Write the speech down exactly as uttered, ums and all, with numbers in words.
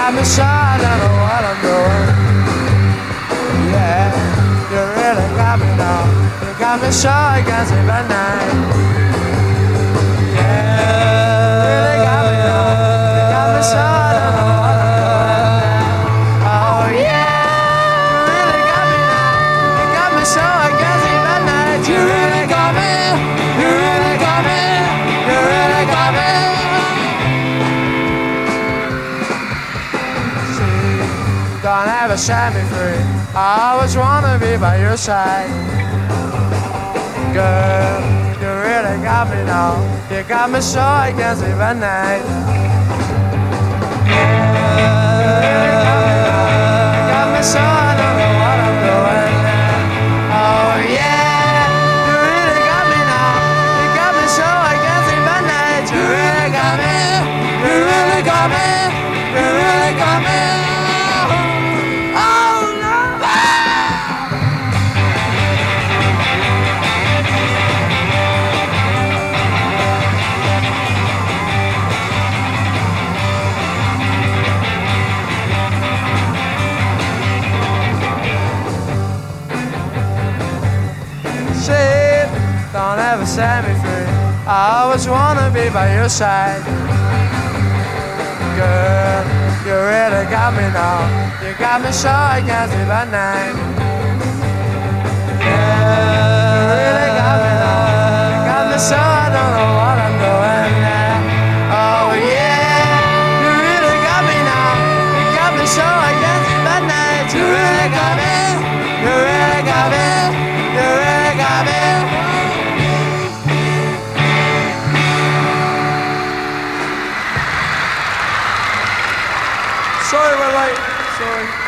got me so I don't know what I'm doing. Yeah, you really got me now. You got me so I can't sleep at night. Yeah, you really got me now. You got me so I don't know what I'm doing. Oh yeah, you really got me now. You got me so I can't sleep at night. You really got me. You really got me. You really got me. Don't ever set me free. I always wanna be by your side. Girl, you really got me now. You got me so I can't sleep at night. Yeah, you really got me now. You got me so I don't know what I'm doing. Oh yeah, you really got me now. You got me so I can't sleep at night. You really got me. You really got me. You really got me. Don't ever set me free. I always wanna be by your side. Girl, you really got me now. You got me so I can't sleep at night. Yeah, you really got me now. You got me so I don't know what I'm doing now. Oh yeah, you really got me now. You got me so I can't sleep at night. You really got me. You really got me. You really got me. Sorry, we're late. Sorry.